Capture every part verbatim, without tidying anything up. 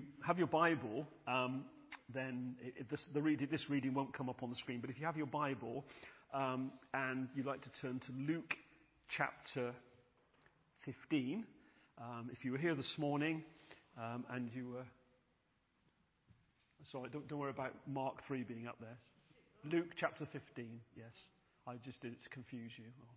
have your Bible, um, then it, it, this, the read, this reading won't come up on the screen. But if you have your Bible um, and you'd like to turn to Luke chapter fifteen, um, if you were here this morning um, and you were... Sorry, don't, don't worry about Mark three being up there. Luke chapter fifteen, yes. I just did it to confuse you. Oh.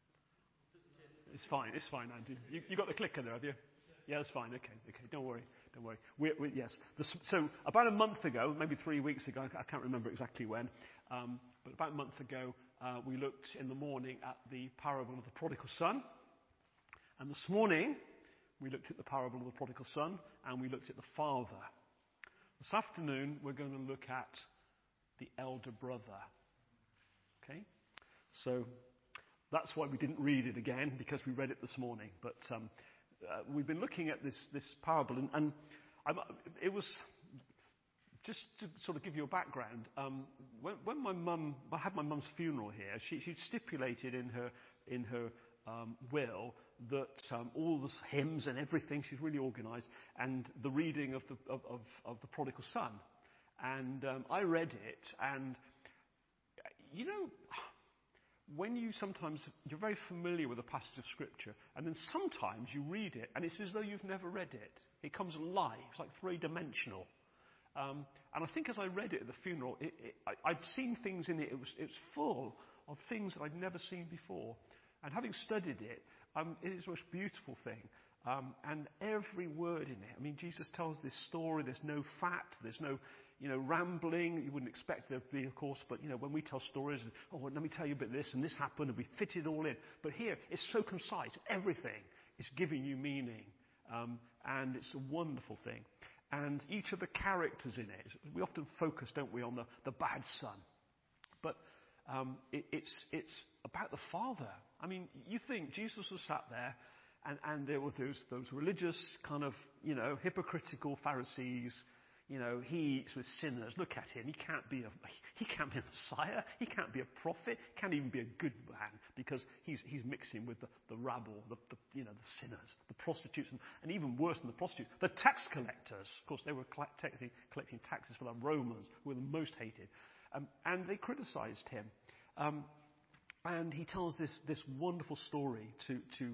It's fine, it's fine, Andy. You, you got the clicker there, have you? Yeah, that's fine. Okay, okay. Don't worry, don't worry. We're, we're, yes. This, so about a month ago, maybe three weeks ago, I can't remember exactly when, um, but about a month ago, uh, we looked in the morning at the parable of the prodigal son. And this morning, we looked at the parable of the prodigal son, and we looked at the father. This afternoon, we're going to look at the elder brother. Okay? So that's why we didn't read it again, because we read it this morning. But um, uh, we've been looking at this, this parable, and, and I, it was, just to sort of give you a background, um, when, when my mum, I had my mum's funeral here, she, she stipulated in her, in her um, will that um, all the hymns and everything, she's really organised, and the reading of the, of, of, of the prodigal son. And um, I read it, and you know, when you sometimes, you're very familiar with a passage of Scripture, and then sometimes you read it, and it's as though you've never read it. It comes alive. It's like three-dimensional. Um, and I think as I read it at the funeral, it, it, I, I'd seen things in it. It was, it was full of things that I'd never seen before. And having studied it, um, it is the most beautiful thing. Um, and every word in it. I mean, Jesus tells this story. There's no fat. There's no, you know, rambling. You wouldn't expect there to be, of course. But, you know, when we tell stories, oh, well, let me tell you a bit of this and this happened, and we fit it all in. But here, it's so concise. Everything is giving you meaning. Um, and it's a wonderful thing. And each of the characters in it, we often focus, don't we, on the, the bad son. But um, it, it's, it's about the father. I mean, you think Jesus was sat there, and, and there were those, those religious kind of, you know, hypocritical Pharisees. You know, he eats with sinners. Look at him. He can't be a, he can't be a Messiah. He can't be a prophet. He can't even be a good man because he's, he's mixing with the, the rabble, the, the, you know, the sinners, the prostitutes, and, and even worse than the prostitutes, the tax collectors. Of course, they were collecting, collecting taxes for the Romans, who were the most hated. Um, and they criticized him. Um, and he tells this, this wonderful story to, to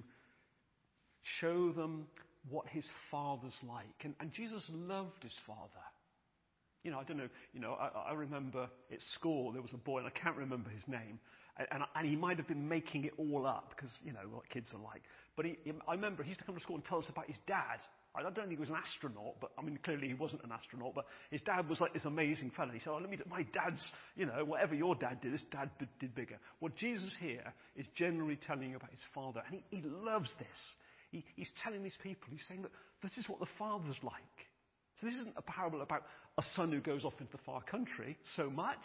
show them what his father's like. And, and Jesus loved his father. You know, I don't know, you know, I, I remember at school there was a boy, and I can't remember his name, and, and, and he might have been making it all up, because, you know, what kids are like. But he, I remember he used to come to school and tell us about his dad. I don't think he was an astronaut, but, I mean, clearly he wasn't an astronaut, but his dad was like this amazing fella. He said, oh, let me, do, my dad's, you know, whatever your dad did, this dad did, did bigger. What Jesus here is generally telling you about his father, and he, he loves this. He, he's telling these people, he's saying that this is what the Father's like. So this isn't a parable about a son who goes off into the far country so much.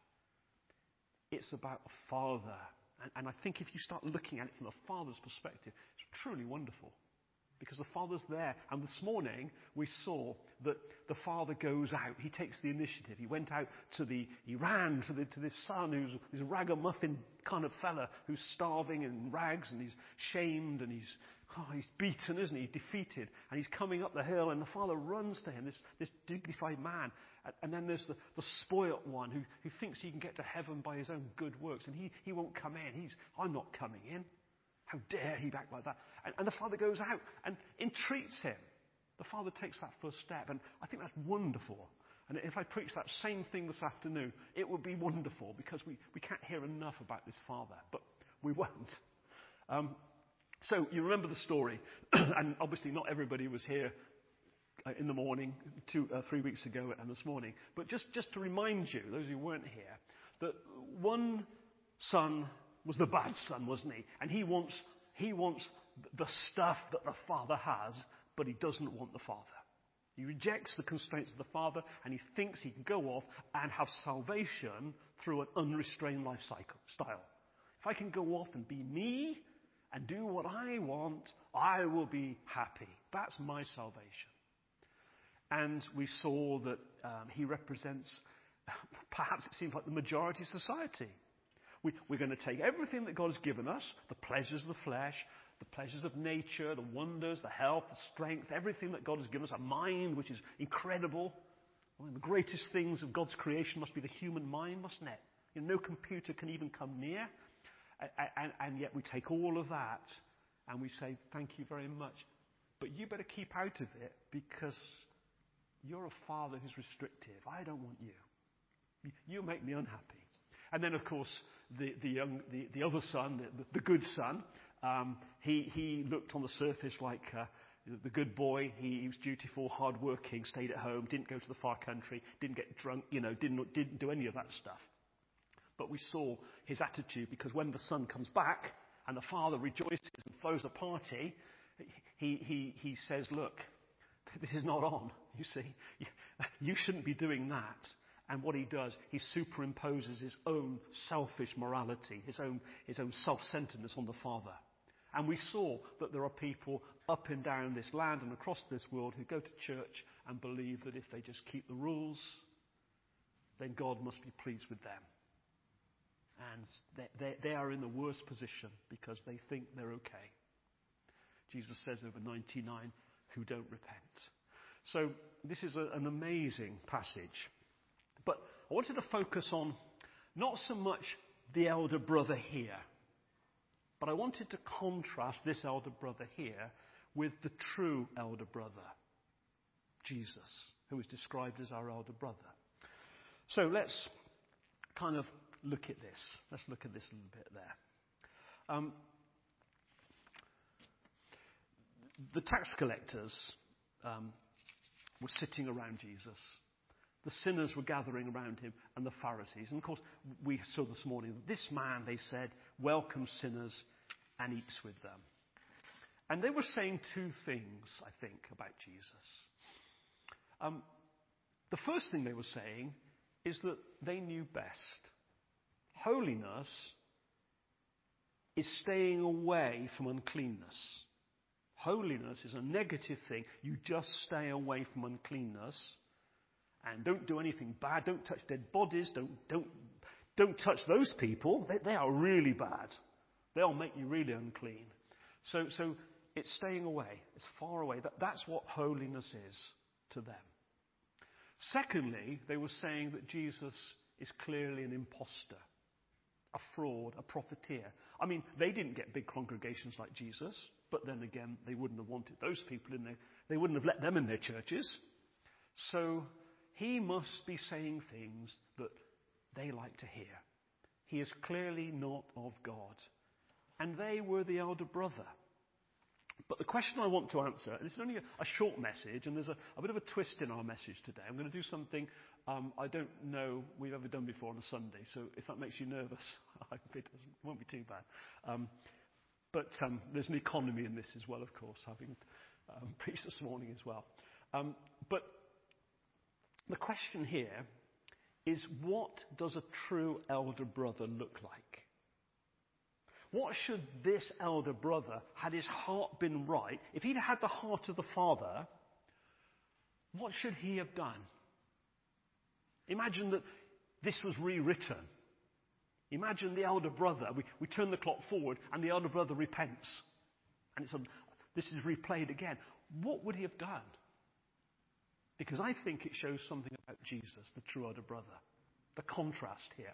It's about a father. And, and I think if you start looking at it from the Father's perspective, it's truly wonderful. Because the Father's there. And this morning we saw that the Father goes out. He takes the initiative. He went out to the, he ran to, the, to this son who's this ragamuffin kind of fella who's starving in rags, and he's shamed, and he's, oh, he's beaten, isn't he? He's defeated. And he's coming up the hill, and the Father runs to him, this, this dignified man. And, and then there's the, the spoilt one who, who thinks he can get to heaven by his own good works, and he, he won't come in. He's, I'm not coming in. How dare he act like that? And, and the Father goes out and entreats him. The Father takes that first step, and I think that's wonderful. And if I preach that same thing this afternoon, it would be wonderful, because we, we can't hear enough about this Father, but we won't. Um, so you remember the story, and obviously not everybody was here uh, in the morning, two, uh, three weeks ago and this morning, but just, just to remind you, those who weren't here, that one son was the bad son, wasn't he? And he wants, he wants the stuff that the Father has, but he doesn't want the Father. He rejects the constraints of the Father, and he thinks he can go off and have salvation through an unrestrained life cycle, style. If I can go off and be me and do what I want, I will be happy. That's my salvation. And we saw that um, he represents, perhaps it seems like the majority of society. We, we're going to take everything that God has given us, the pleasures of the flesh, the pleasures of nature, the wonders, the health, the strength, everything that God has given us, a mind which is incredible. One of the greatest things of God's creation must be the human mind, mustn't it? You know, no computer can even come near. And, and, and yet we take all of that and we say, thank you very much. But you better keep out of it because you're a father who's restrictive. I don't want you. You make me unhappy. And then, of course, the, the, young, the, the other son, the, the good son, um, he, he looked on the surface like uh, the good boy. He, he was dutiful, hard-working, stayed at home, didn't go to the far country, didn't get drunk, you know, didn't, didn't do any of that stuff. But we saw his attitude, because when the son comes back and the father rejoices and throws a party, he, he, he says, look, this is not on, you see. You shouldn't be doing that. And what he does, he superimposes his own selfish morality, his own, his own self-centeredness on the father. And we saw that there are people up and down this land and across this world who go to church and believe that if they just keep the rules, then God must be pleased with them. And they, they, they are in the worst position because they think they're okay. Jesus says over ninety-nine who don't repent. So this is a, an amazing passage. But I wanted to focus on not so much the elder brother here, but I wanted to contrast this elder brother here with the true elder brother, Jesus, who is described as our elder brother. So let's kind of look at this. Let's look at this a little bit there. Um, the tax collectors um, were sitting around Jesus. The sinners were gathering around him, and the Pharisees. And of course, we saw this morning that this man, they said, welcomes sinners and eats with them. And they were saying two things, I think, about Jesus. Um, the first thing they were saying is that they knew best. Holiness is staying away from uncleanness. Holiness is a negative thing. You just stay away from uncleanness. And don't do anything bad. Don't touch dead bodies. Don't, don't, don't touch those people. They, they are really bad. They'll make you really unclean. So, so it's staying away. It's far away. That, that's what holiness is to them. Secondly, they were saying that Jesus is clearly an imposter, a fraud, a profiteer. I mean, they didn't get big congregations like Jesus, but then again, they wouldn't have wanted those people in there. They wouldn't have let them in their churches. So he must be saying things that they like to hear. He is clearly not of God. And they were the elder brother. But the question I want to answer, this is only a, a short message, and there's a, a bit of a twist in our message today. I'm going to do something um, I don't know we've ever done before on a Sunday, so if that makes you nervous, I hope it doesn't, it won't be too bad. Um, but um, there's an economy in this as well, of course, having um, preached this morning as well. Um, but the question here is, what does a true elder brother look like? What should this elder brother, had his heart been right, if he'd had the heart of the Father, what should he have done? Imagine that this was rewritten. Imagine the elder brother, we, we turn the clock forward and the elder brother repents. And it's a, this is replayed again. What would he have done? Because I think it shows something about Jesus, the true elder brother. The contrast here.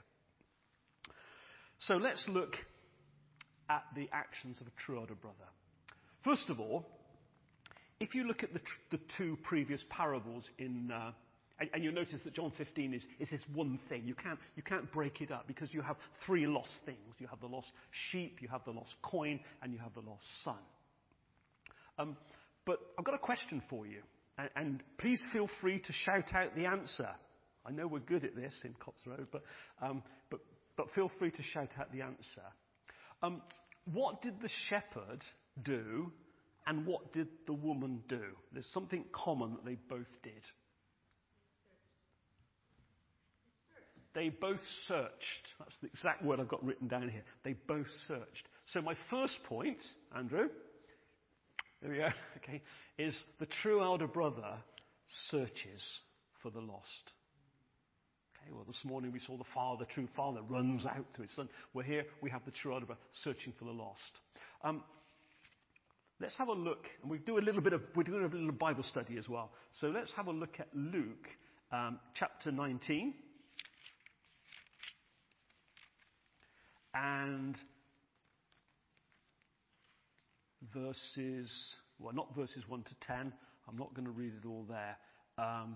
So let's look at the actions of a true elder brother. First of all, if you look at the, tr- the two previous parables in, uh, and, and you'll notice that John fifteen is, is this one thing. You can't, you can't break it up because you have three lost things. You have the lost sheep, you have the lost coin, and you have the lost son. Um, but I've got a question for you, and, and please feel free to shout out the answer. I know we're good at this in Cops Road, but, um, but, but feel free to shout out the answer. Um, what did the shepherd do, and what did the woman do? There's something common that they both did. They both searched. That's the exact word I've got written down here. They both searched. So my first point, Andrew, there we go, okay, is the true elder brother searches for the lost. Okay, well, this morning we saw the father, the true father, runs out to his son. We're here, we have the true elder brother searching for the lost. Um, let's have a look, and we do a little bit of, we're doing a little Bible study as well. So let's have a look at Luke um, chapter nineteen. And verses, well, not verses one to ten. I'm not going to read it all there. Um,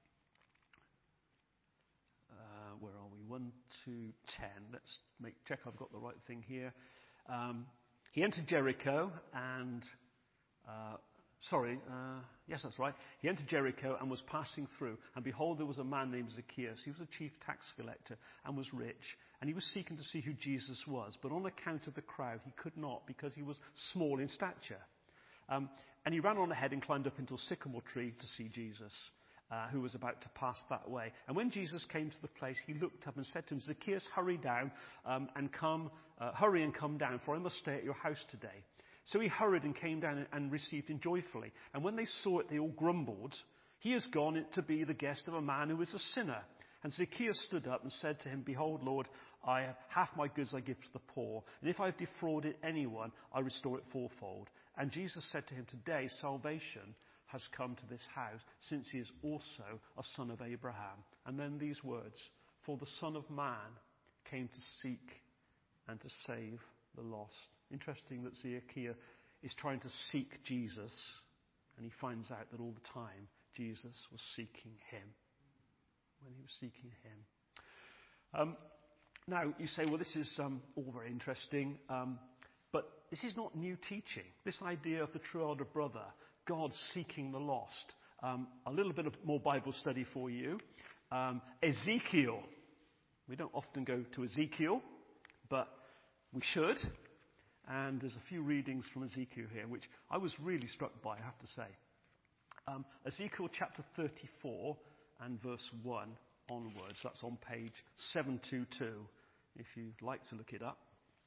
uh, where are we? one to ten. Let's make check I've got the right thing here. Um, he entered Jericho and, uh, sorry, uh, yes, that's right. He entered Jericho and was passing through. And behold, there was a man named Zacchaeus. He was a chief tax collector and was rich. And he was seeking to see who Jesus was. But on account of the crowd, he could not because he was small in stature. Um, and he ran on ahead and climbed up into a sycamore tree to see Jesus, uh, who was about to pass that way. And when Jesus came to the place, he looked up and said to him, Zacchaeus, hurry down um, and come, uh, hurry and come down, for I must stay at your house today. So he hurried and came down and, and received him joyfully. And when they saw it, they all grumbled. He has gone to be the guest of a man who is a sinner. And Zacchaeus stood up and said to him, Behold, Lord, I have half my goods I give to the poor, and if I have defrauded anyone, I restore it fourfold. And Jesus said to him, Today salvation has come to this house, since he is also a son of Abraham. And then these words, For the Son of Man came to seek and to save the lost. Interesting that Zacchaeus is trying to seek Jesus, and he finds out that all the time Jesus was seeking him. When he was seeking him. Um, now, you say, well, this is um, all very interesting, um, but this is not new teaching. This idea of the true elder brother, God seeking the lost. Um, a little bit of more Bible study for you. Um, Ezekiel. We don't often go to Ezekiel, but we should. And there's a few readings from Ezekiel here, which I was really struck by, I have to say. Um, Ezekiel chapter thirty-four and verse one onwards. That's on page seven twenty-two, if you'd like to look it up.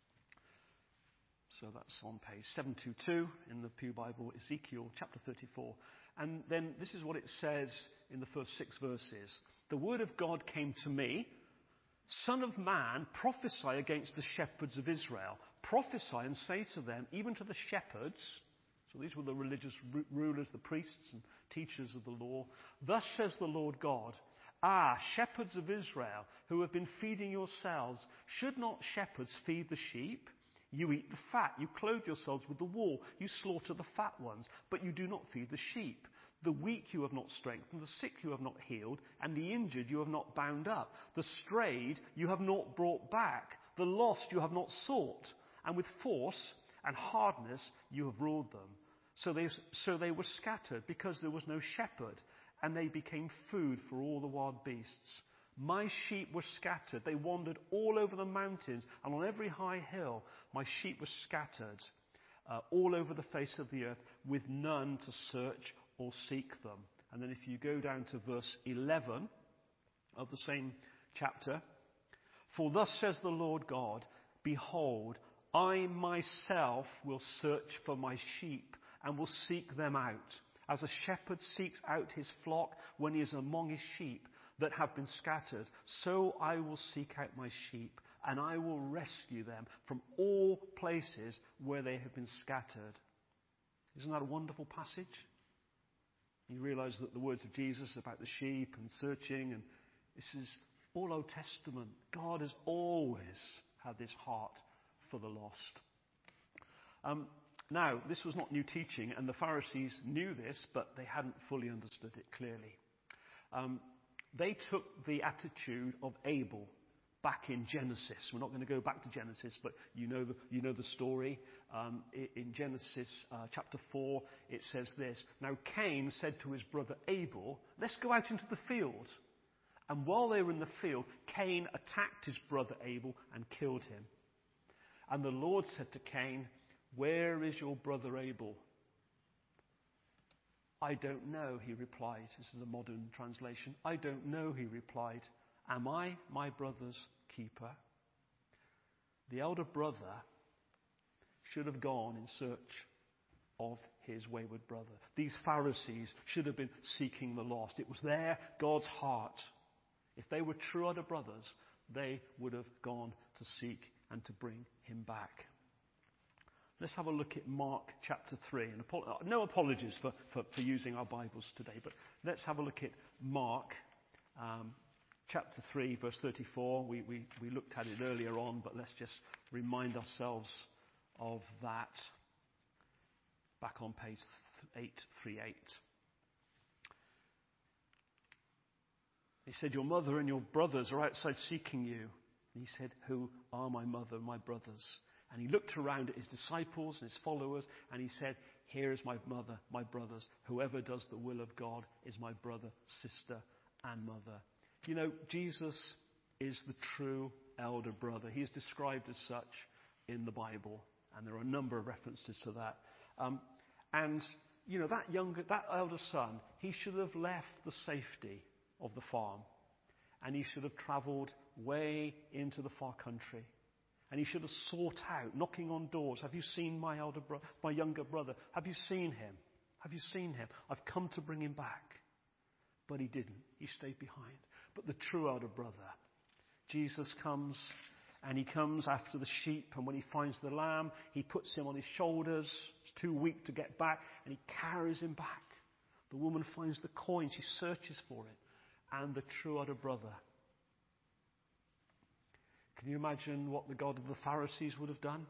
So that's on page seven twenty-two in the Pew Bible, Ezekiel chapter thirty-four. And then this is what it says in the first six verses. The word of God came to me, Son of man, prophesy against the shepherds of Israel. Prophesy and say to them, even to the shepherds, so these were the religious rulers, the priests and teachers of the law. Thus says the Lord God, Ah, shepherds of Israel, who have been feeding yourselves, should not shepherds feed the sheep? You eat the fat, you clothe yourselves with the wool, you slaughter the fat ones, but you do not feed the sheep. The weak you have not strengthened, the sick you have not healed, and the injured you have not bound up. The strayed you have not brought back, the lost you have not sought, and with force and hardness you have ruled them. So they, so they were scattered because there was no shepherd, and they became food for all the wild beasts. My sheep were scattered. They wandered all over the mountains, and on every high hill my sheep were scattered uh, all over the face of the earth, with none to search or seek them. And then if you go down to verse eleven of the same chapter, For thus says the Lord God, Behold, I myself will search for my sheep, and will seek them out, as a shepherd seeks out his flock when he is among his sheep that have been scattered. So I will seek out my sheep, and I will rescue them from all places where they have been scattered. Isn't that a wonderful passage? You realize that the words of Jesus about the sheep and searching, and this is all Old Testament. God has always had this heart for the lost. Um, Now, this was not new teaching, and the Pharisees knew this, but they hadn't fully understood it clearly. Um, they took the attitude of Abel back in Genesis. We're not going to go back to Genesis, but you know the, you know the story. Um, in Genesis uh, chapter four, it says this. Now Cain said to his brother Abel, let's go out into the field. And while they were in the field, Cain attacked his brother Abel and killed him. And the Lord said to Cain, Where is your brother Abel? I don't know, he replied. This is a modern translation. I don't know, he replied. Am I my brother's keeper? The elder brother should have gone in search of his wayward brother. These Pharisees should have been seeking the lost. It was there, God's heart. If they were true elder brothers, they would have gone to seek and to bring him back. Let's have a look at Mark chapter three. And no apologies for, for, for using our Bibles today, but let's have a look at Mark um, chapter three, verse thirty-four. We, we, we looked at it earlier on, but let's just remind ourselves of that. Back on page eight thirty-eight. He said, your mother and your brothers are outside seeking you. And he said, who are my mother and my brothers? And he looked around at his disciples and his followers, and he said, here is my mother, my brothers. Whoever does the will of God is my brother, sister, and mother. You know, Jesus is the true elder brother. He is described as such in the Bible, and there are a number of references to that. Um, and, you know, that younger, that elder son, he should have left the safety of the farm, and he should have travelled way into the far country. And he should have sought out, knocking on doors. Have you seen my elder bro- my younger brother? Have you seen him? Have you seen him? I've come to bring him back. But he didn't. He stayed behind. But the true elder brother, Jesus comes, and he comes after the sheep. And when he finds the lamb, he puts him on his shoulders. It's too weak to get back, and he carries him back. The woman finds the coin. She searches for it. And the true elder brother. Can you imagine what the God of the Pharisees would have done?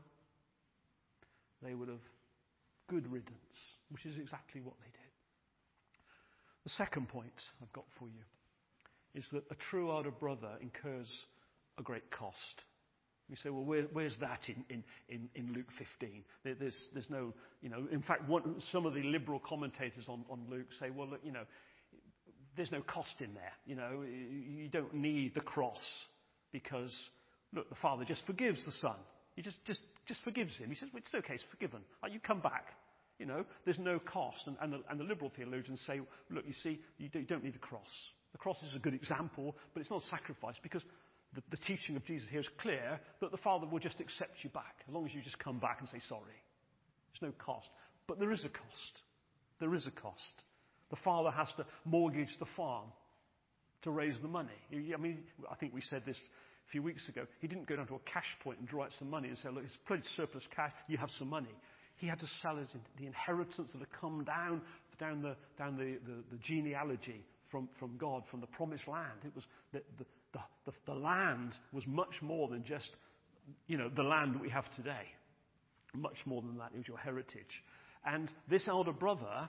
They would have good riddance, which is exactly what they did. The second point I've got for you is that a true elder brother incurs a great cost. You say, well, where, where's that in, in, in, in Luke fifteen? There, there's, there's no, you know, in fact, one, some of the liberal commentators on, on Luke say, well, look, you know, there's no cost in there. You know, you don't need the cross because, look, the Father just forgives the Son. He just, just, just forgives him. He says, well, it's okay, it's forgiven. Oh, you come back. You know, there's no cost. And, and, the, and the liberal theologians say, look, you see, you don't need the cross. The cross is a good example, but it's not a sacrifice because the, the teaching of Jesus here is clear that the Father will just accept you back as long as you just come back and say sorry. There's no cost. But there is a cost. There is a cost. The Father has to mortgage the farm to raise the money. I mean, I think we said this a few weeks ago. He didn't go down to a cash point and draw out some money and say, look, it's plenty surplus cash, you have some money. He had to sell his, the inheritance that had come down, down, the, down the, the, the genealogy from, from God, from the promised land. It was the, the, the, the, the land was much more than just, you know, the land we have today. Much more than that. It was your heritage. And this elder brother,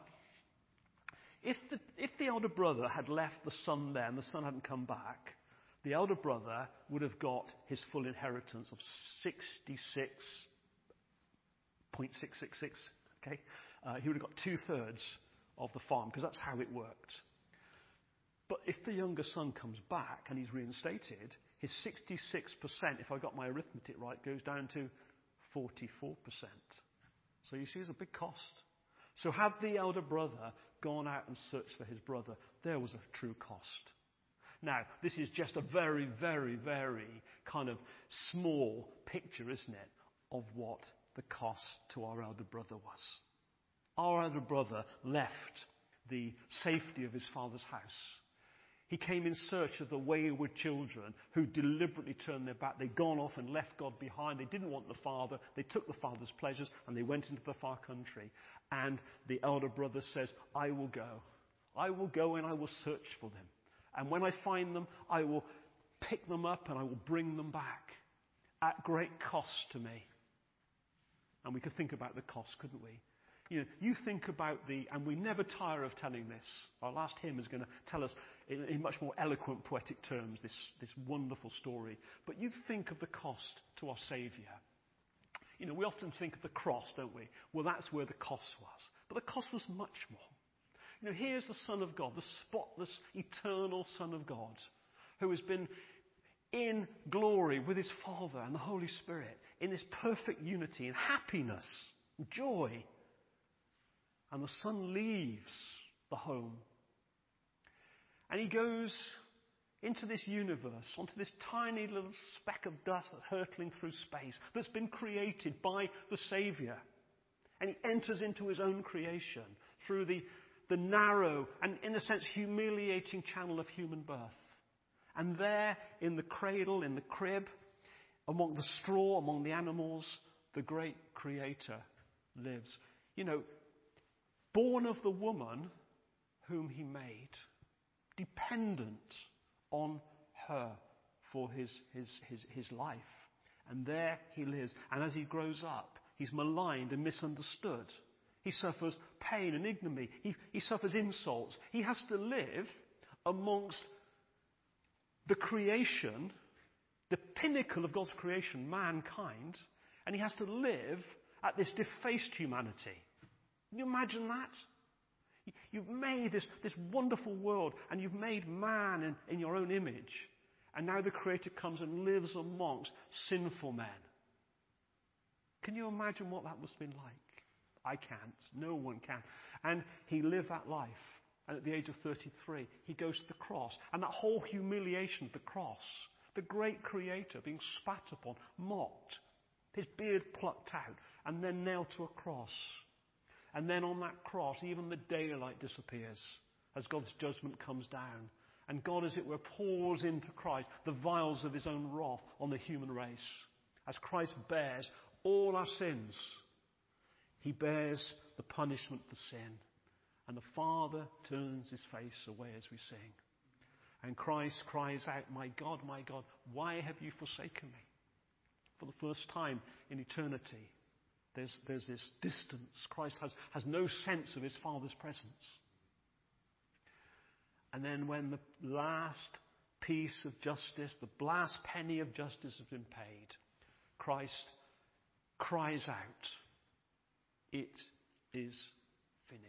if the, if the elder brother had left the son there and the son hadn't come back, the elder brother would have got his full inheritance of sixty-six point six six six. Okay, uh, he would have got two thirds of the farm because that's how it worked. But if the younger son comes back and he's reinstated, his sixty-six percent, if I got my arithmetic right, goes down to forty-four percent. So you see, it's a big cost. So had the elder brother gone out and searched for his brother, there was a true cost. Now, this is just a very, very, very kind of small picture, isn't it, of what the cost to our elder brother was. Our elder brother left the safety of his father's house. He came in search of the wayward children who deliberately turned their back. They'd gone off and left God behind. They didn't want the father. They took the father's pleasures and they went into the far country. And the elder brother says, I will go. I will go and I will search for them. And when I find them, I will pick them up and I will bring them back at great cost to me. And we could think about the cost, couldn't we? You know, you think about the, and we never tire of telling this. Our last hymn is going to tell us in, in much more eloquent, poetic terms this, this wonderful story. But you think of the cost to our Saviour. You know, we often think of the cross, don't we? Well, that's where the cost was. But the cost was much more. You know, here's the Son of God, the spotless, eternal Son of God, who has been in glory with his Father and the Holy Spirit, in this perfect unity and happiness, joy. And the Son leaves the home. And he goes into this universe, onto this tiny little speck of dust that's hurtling through space, that's been created by the Saviour. And he enters into his own creation through the, the narrow and, in a sense, humiliating channel of human birth. And there, in the cradle, in the crib, among the straw, among the animals, the great Creator, lives. You know, born of the woman whom he made, dependent on her for his, his, his, his life. And there he lives. And as he grows up, he's maligned and misunderstood. He suffers pain and ignominy. He, he suffers insults. He has to live amongst the creation, the pinnacle of God's creation, mankind, and he has to live at this defaced humanity. Can you imagine that? You've made this, this wonderful world, and you've made man in, in your own image, and now the Creator comes and lives amongst sinful men. Can you imagine what that must have been like? I can't. No one can. And he lived that life. And at the age of thirty-three, he goes to the cross. And that whole humiliation of the cross, the great Creator being spat upon, mocked, his beard plucked out, and then nailed to a cross. And then on that cross, even the daylight disappears as God's judgment comes down. And God, as it were, pours into Christ the vials of his own wrath on the human race. As Christ bears all our sins, he bears the punishment for sin. And the Father turns his face away as we sing. And Christ cries out, "My God, my God, why have you forsaken me?" For the first time in eternity, there's, there's this distance. Christ has, has no sense of his Father's presence. And then when the last piece of justice, the last penny of justice has been paid, Christ cries out, "It is finished."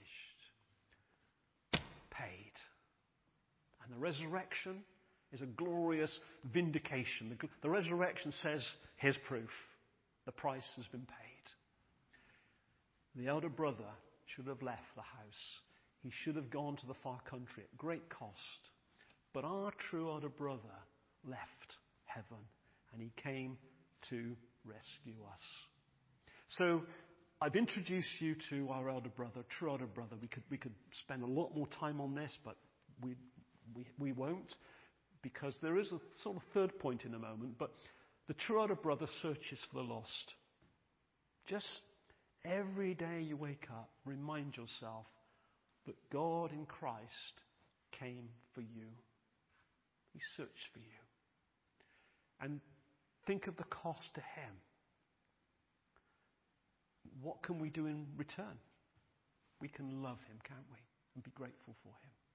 Paid. And the resurrection is a glorious vindication. The, the resurrection says, here's proof. The price has been paid. The elder brother should have left the house. He should have gone to the far country at great cost. But our true elder brother left heaven, and he came to rescue us. So I've introduced you to our elder brother, true elder brother. We could we could spend a lot more time on this, but we we we won't, because there is a sort of third point in a moment. But the true elder brother searches for the lost. Just every day you wake up, remind yourself that God in Christ came for you. He searched for you. And think of the cost to him. What can we do in return? We can love him, can't we? And be grateful for him.